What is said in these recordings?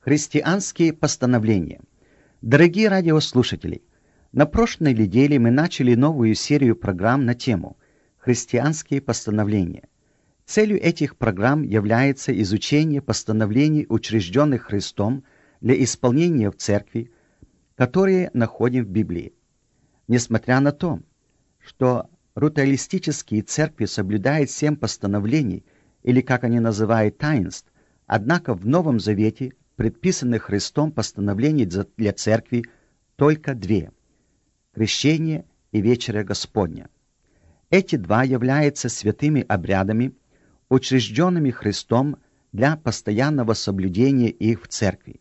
Христианские постановления. Дорогие радиослушатели, на прошлой неделе мы начали новую серию программ на тему «Христианские постановления». Целью этих программ является изучение постановлений, учрежденных Христом для исполнения в Церкви, которые находим в Библии. Несмотря на то, что ритуалистические церкви соблюдают 7 постановлений, или как они называют таинств, однако в Новом Завете предписанных Христом постановлений для Церкви только 2 – крещение и вечеря Господня. Эти 2 являются святыми обрядами, учрежденными Христом для постоянного соблюдения их в Церкви.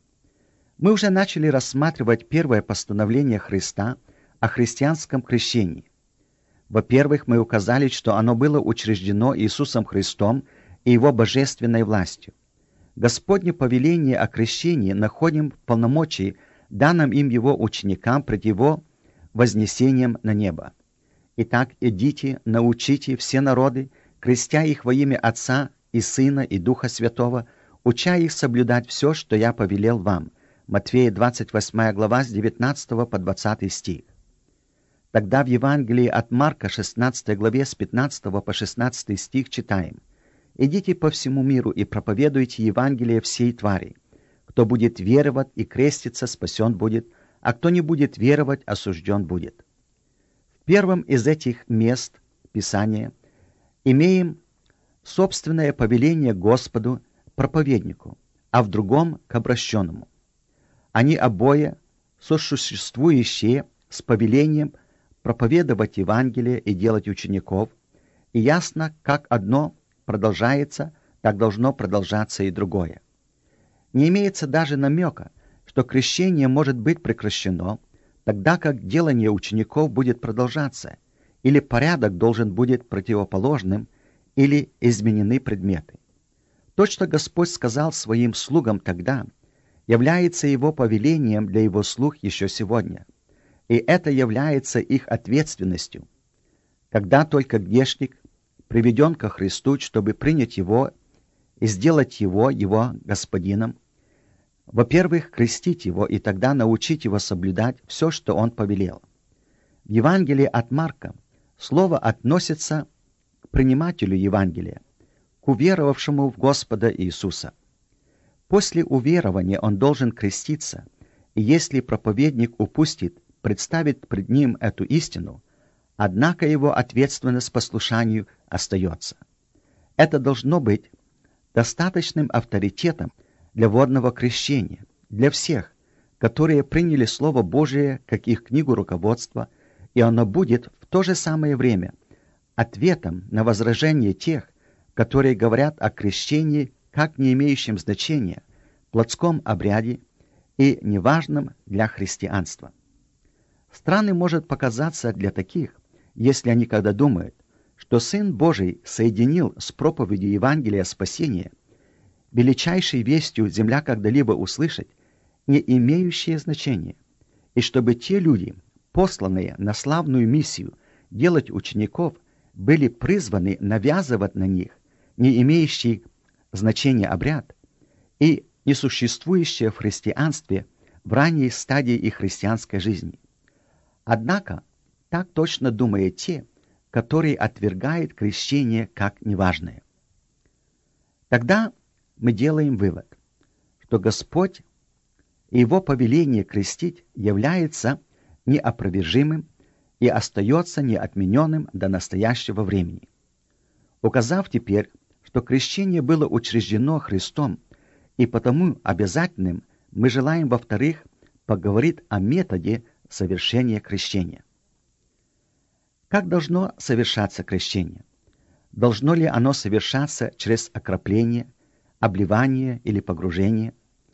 Мы уже начали рассматривать первое постановление Христа о христианском крещении. Во-первых, мы указали, что оно было учреждено Иисусом Христом и Его божественной властью. Господне повеление о крещении находим в полномочии, данном им Его ученикам пред Его вознесением на небо. Итак, идите, научите все народы, крестя их во имя Отца и Сына и Духа Святого, уча их соблюдать все, что я повелел вам. Матфея 28 глава с 19 по 20 стих. Тогда в Евангелии от Марка 16 главе с 15 по 16 стих читаем: «Идите по всему миру и проповедуйте Евангелие всей твари. Кто будет веровать и креститься, спасен будет, а кто не будет веровать, осужден будет». В первом из этих мест Писания имеем собственное повеление Господу, проповеднику, а в другом — к обращенному. Они обои сосуществующие с повелением проповедовать Евангелие и делать учеников, и ясно, как одно продолжается, так должно продолжаться и другое. Не имеется даже намека, что крещение может быть прекращено, тогда как делание учеников будет продолжаться, или порядок должен быть противоположным, или изменены предметы. То, что Господь сказал своим слугам тогда, является Его повелением для Его слуг еще сегодня, и это является их ответственностью. Когда только грешник приведен ко Христу, чтобы принять Его и сделать Его Господином, во-первых, крестить Его и тогда научить Его соблюдать все, что Он повелел. В Евангелии от Марка слово относится к принимателю Евангелия, к уверовавшему в Господа Иисуса. После уверования он должен креститься, и если проповедник упустит представить пред ним эту истину, однако его ответственность послушанию остается. Это должно быть достаточным авторитетом для водного крещения, для всех, которые приняли Слово Божие как их книгу руководства, и оно будет в то же самое время ответом на возражение тех, которые говорят о крещении как не имеющем значения, плотском обряде и неважном для христианства. Странным может показаться для таких, если они когда думают, что Сын Божий соединил с проповедью Евангелия спасения, величайшей вестью земля когда-либо услышать, не имеющее значения, и чтобы те люди, посланные на славную миссию делать учеников, были призваны навязывать на них не имеющий значения обряд и несуществующее в христианстве в ранней стадии их христианской жизни. Однако, так точно думают те, которые отвергают крещение как неважное. Тогда мы делаем вывод, что Господь и Его повеление крестить является неопровержимым и остается неотмененным до настоящего времени. Указав теперь, что крещение было учреждено Христом и потому обязательным, мы желаем, во-вторых, поговорить о методе совершения крещения. Как должно совершаться крещение? Должно ли оно совершаться через окропление, обливание или погружение?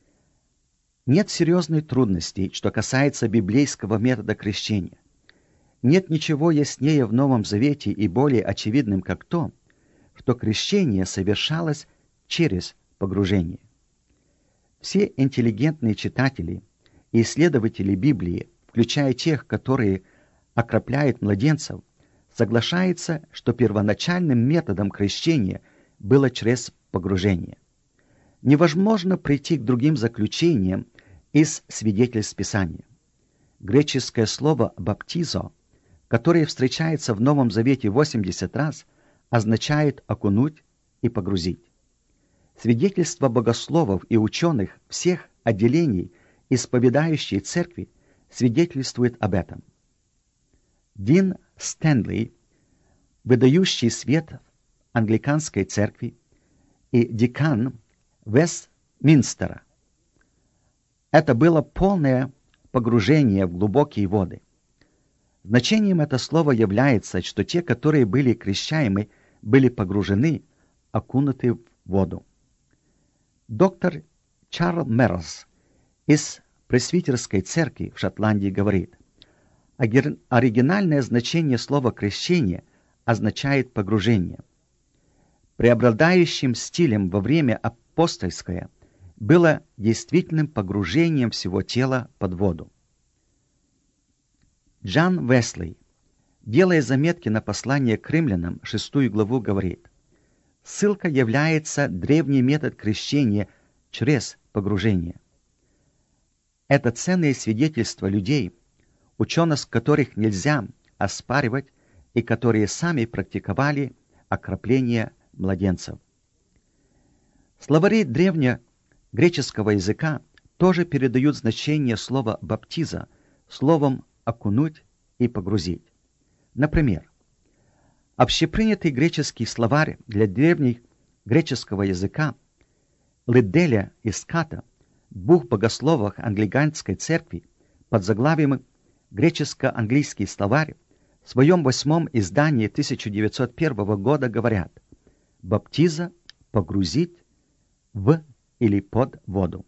Нет серьезной трудности, что касается библейского метода крещения. Нет ничего яснее в Новом Завете и более очевидным, как то, что крещение совершалось через погружение. Все интеллигентные читатели и исследователи Библии, включая тех, которые окропляют младенцев, соглашаются, что первоначальным методом крещения было через погружение. невозможно прийти к другим заключениям из свидетельств Писания. Греческое слово «баптизо», которое встречается в Новом Завете 80 раз, означает «окунуть» и «погрузить». Свидетельства богословов и ученых всех отделений исповедающей церкви свидетельствуют об этом. Дин Стэнли, выдающий свет англиканской церкви и декан Вестминстера. Это было полное погружение в глубокие воды. Значением это слова является, что те, которые были крещаемы, были погружены, окунуты в воду. Доктор Чарльз Меррс из Пресвитерской церкви в Шотландии говорит, оригинальное значение слова «крещение» означает «погружение». Преобладающим стилем во время апостольское было действительным погружением всего тела под воду. Джон Уэсли, делая заметки на послание к римлянам, 6 главу, говорит, ссылка является древний метод крещения через погружение. Это ценные свидетельства людей, ученость которых нельзя оспаривать и которые сами практиковали окропление младенцев. Словари древнегреческого языка тоже передают значение слова «баптиза» словом «окунуть» и «погрузить». Например, общепринятый греческий словарь для древнегреческого языка Лиделя и Ската, двух богословах англиканской церкви, под заглавием «Греческо-английский словарь», в своем 8-м издании 1901 года говорят «баптиза» — погрузить в или под воду.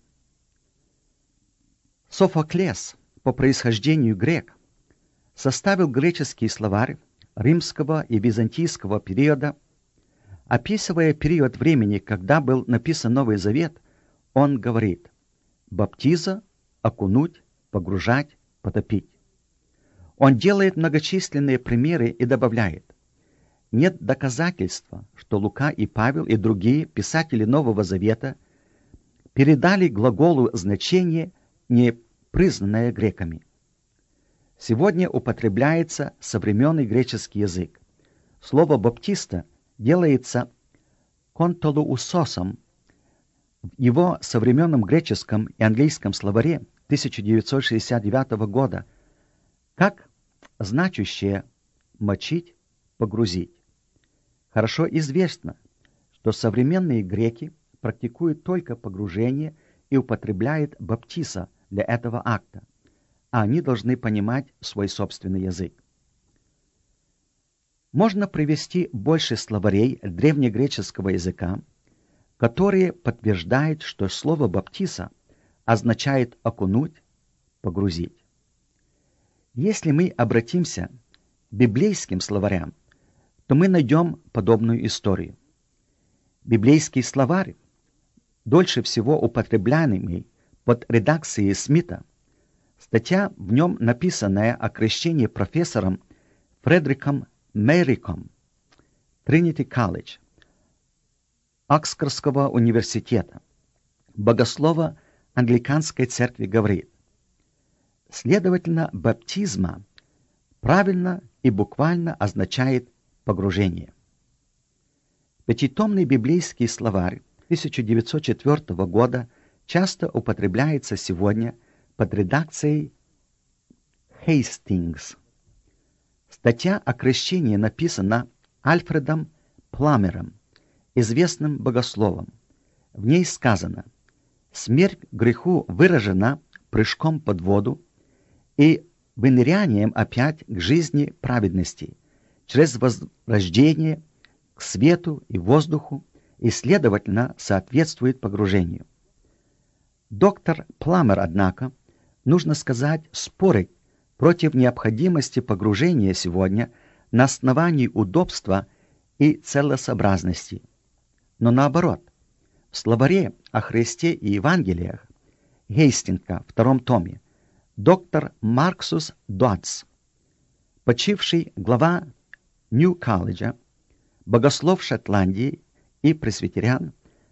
Софоклес, по происхождению грек, составил греческий словарь римского и византийского периода. Описывая период времени, когда был написан Новый Завет, он говорит «баптиза» — окунуть, погружать, потопить. Он делает многочисленные примеры и добавляет «нет доказательства, что Лука и Павел и другие писатели Нового Завета передали глаголу значение, не признанное греками». Сегодня употребляется современный греческий язык. Слово «баптиста» делается контолуусосом в его современном греческом и английском словаре 1969 года как значащее «мочить», «погрузить». Хорошо известно, что современные греки практикуют только погружение и употребляют баптиса для этого акта, а они должны понимать свой собственный язык. Можно привести больше словарей древнегреческого языка, которые подтверждают, что слово «баптиса» означает «окунуть», «погрузить». Если мы обратимся к библейским словарям, то мы найдем подобную историю. Библейский словарь, дольше всего употребляемый под редакцией Смита, статья в нем написанная о крещении профессором Фредериком Мэриком, Тринити Колледж, Оксфордского университета, богослова англиканской церкви, говорит: следовательно, баптизма правильно и буквально означает погружение. Пятитомный библейский словарь 1904 года часто употребляется сегодня под редакцией Хейстингс. Статья о крещении написана Альфредом Пламером, известным богословом. В ней сказано: смерть греху выражена прыжком под воду и вынырянием опять к жизни праведности через возрождение к свету и воздуху и, следовательно, соответствует погружению. Доктор Пламер, однако, нужно сказать, спорит против необходимости погружения сегодня на основании удобства и целесообразности. Но наоборот, в словаре о Христе и Евангелиях Гейстинга в 2 томе доктор Марксус Додс, почивший глава Нью-Колледжа, богослов Шотландии и пресвитериан,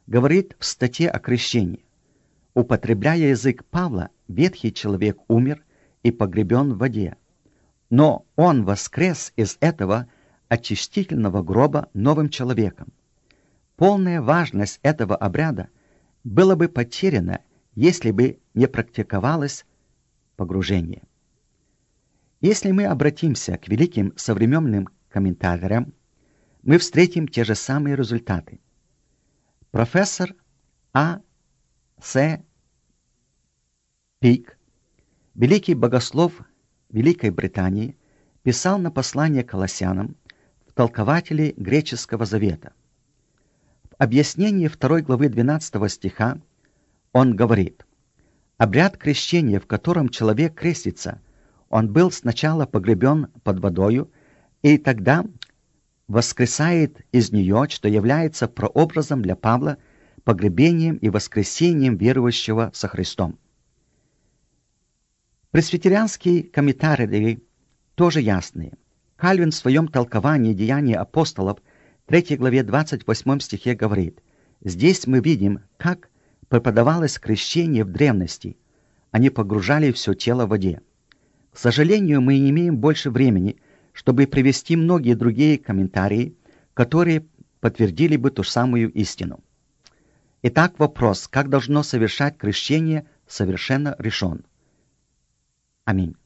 говорит в статье о крещении. Употребляя язык Павла, ветхий человек умер и погребен в воде. Но он воскрес из этого очистительного гроба новым человеком. Полная важность этого обряда была бы потеряна, если бы не практиковалось погружение. Если мы обратимся к великим современным комментаторам, мы встретим те же самые результаты. Профессор А. С. Пик, великий богослов Великой Британии, писал на послание Колоссянам в толкователе Греческого Завета. В объяснении 2 главы 12 стиха он говорит: «Обряд крещения, в котором человек крестится, он был сначала погребен под водою, и тогда воскресает из нее, что является прообразом для Павла, погребением и воскресением верующего со Христом». Пресвитерианские комментарии тоже ясные. Кальвин в своем толковании Деяний апостолов 3 главе 28 стихе говорит: «Здесь мы видим, как преподавалось крещение в древности. Они погружали все тело в воде». К сожалению, мы не имеем больше времени, чтобы привести многие другие комментарии, которые подтвердили бы ту самую истину. Итак, вопрос, как должно совершать крещение, совершенно решен. Аминь.